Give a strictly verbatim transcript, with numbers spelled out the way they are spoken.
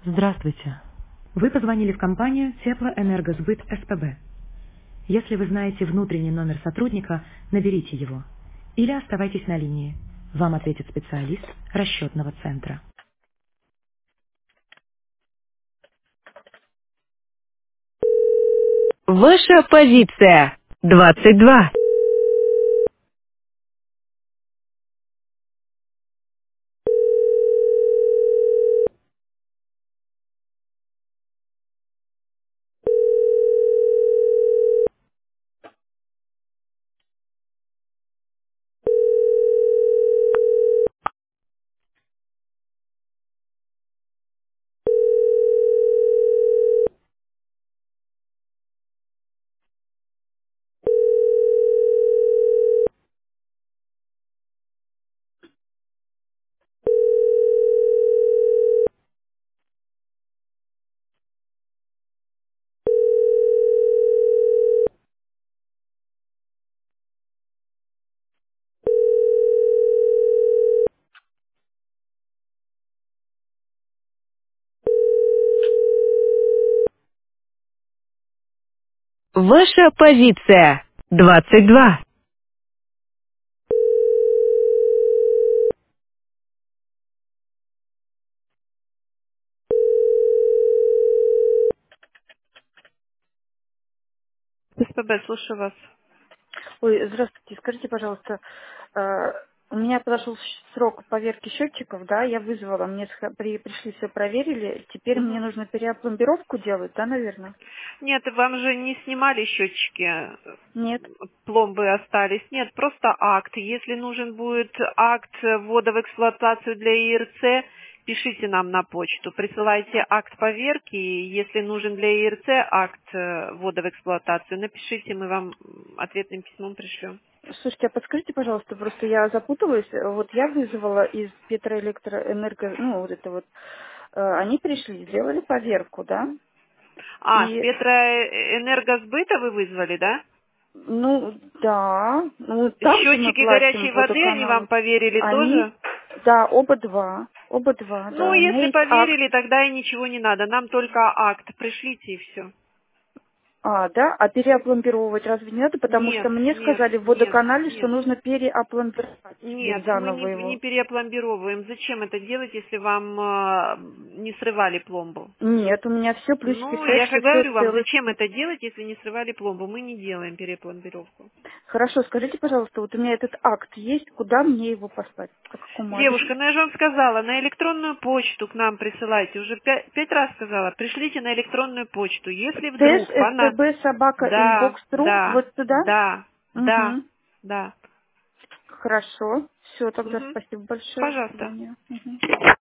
Здравствуйте. Вы позвонили в компанию Теплоэнергосбыт СПБ. Если вы знаете внутренний номер сотрудника, наберите его. Или оставайтесь на линии. Вам ответит специалист расчетного центра. Ваша позиция. двадцать два. Ваша позиция. двадцать два. СПБ, слушаю вас. Ой, здравствуйте. Скажите, пожалуйста, э, у меня подошел щ- срок поверки счетчиков, да, я вызвала, мне сх- при- пришли, все проверили, теперь мне Мгм. нужно переопломбировку делать, да, наверное? Нет, вам же не снимали счетчики, Нет. пломбы остались. Нет, просто акт. Если нужен будет акт ввода в эксплуатацию для ИРЦ, пишите нам на почту. Присылайте акт поверки. И если нужен для ИРЦ акт э, ввода в эксплуатацию, напишите, мы вам м, ответным письмом пришлем. Слушайте, а подскажите, пожалуйста, просто я запуталась, вот я вызвала из Петроэлектроэнерго, ну, вот это вот, э, они пришли, сделали поверку, да, А, с и, Петроэнергосбыта вы вызвали, да? ну, да, ну, там же мы Счетчики платим горячей воды, они вам водоканалу, поверили они, тоже? да, оба два, оба два, Ну, да, у меня если есть акт. поверили, тогда и ничего не надо. Нам только акт. Пришлите и все. А, да? А переопломбировать разве не надо? Потому что Нет, мне нет, сказали в нет, водоканале, что нет. нужно переопломбировать теперь Нет, мы заново не, не его. переопломбировываем. Зачем это делать, если вам э, не срывали пломбу? Нет, у меня все плюсики Ну, стоят, я что же все говорю вам, целый. зачем это делать, если не срывали пломбу? Мы не делаем перепломбировку. Хорошо, скажите, пожалуйста, вот у меня этот акт есть, куда мне его послать? По какому адресу? Девушка, ну я же вам сказала, на электронную почту к нам присылайте. Уже пять, пять раз сказала, пришлите на электронную почту. Если Тэш, вдруг она... СПБ, собака, Да, инбокс.тру, да, вот туда? да, да, Угу. да. Хорошо. Все, тогда Мгм. спасибо большое. До Пожалуйста. свидания. Мгм.